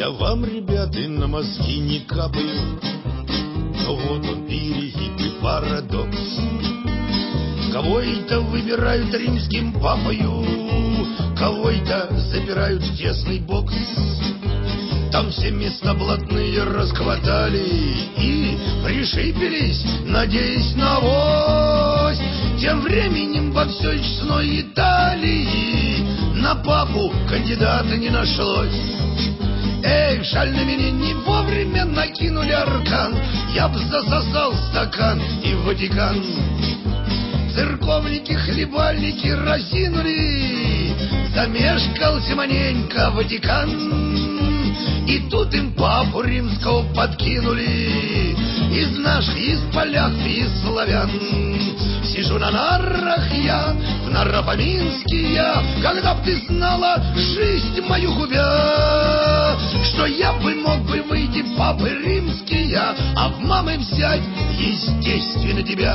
Я вам, ребята, на мозги не капаю, но вот он перегиб и парадокс. Кого-то выбирают римским папою, кого-то запирают в тесный бокс. Там все места блатные расхватали и пришибились, надеясь на авось. Тем временем во всей честной Италии на папу кандидата не нашлось. Эх, жаль, на меня не вовремя накинули аркан, я б засосал стакан и в Ватикан. Церковники, хлебальники разинули, замешкался маненько Ватикан. И тут им папу римского подкинули из наших, из поляков, из славян. Сижу на нарах я, в Наропаминске я, когда б ты знала жизнь мою губя, что я бы мог бы выйти папы римский я, а в мамы взять, естественно, тебя.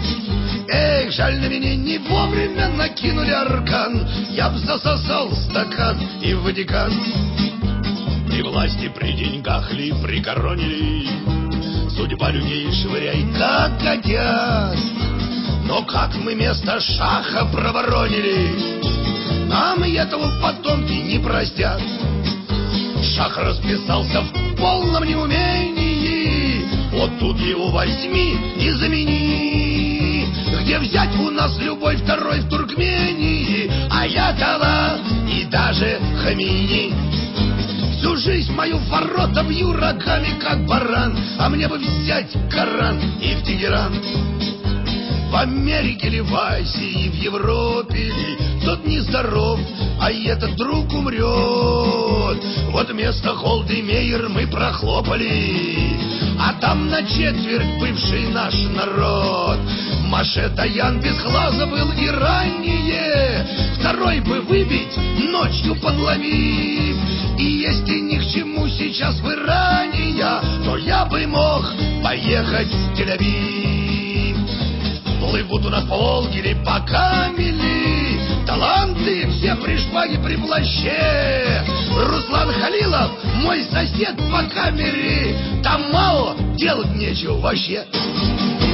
Эх, жаль, на меня не вовремя накинули аркан, я б засосал стакан и в Ватикан. При власти, при деньгах ли прикоронили, судьба людей швыряй как котят. Но как мы место шаха проворонили, нам и этого потомки не простят. Шах расписался в полном неумении, вот тут его возьми и замени. Где взять у нас любой второй в Туркмении, Аятолла и даже Хамини. Всю жизнь мою в ворота бью рогами, как баран, а мне бы взять Коран и в Тегеран. В Америке ли, в Азии, в Европе ли, тот нездоров, а этот друг умрет. Вот вместо Холдемейер мы прохлопали, а там на четверть бывший наш народ. Маше Даян без глаза был и ранее, второй бы выбить, ночью подловив. И если ни к чему сейчас в Иране я, то я бы мог поехать в Тель-Авив. Плывут у нас по Волге или по Камели таланты все при шпаге, при плаще. Руслан Халилов, мой сосед по камере, там мало, делать нечего вообще.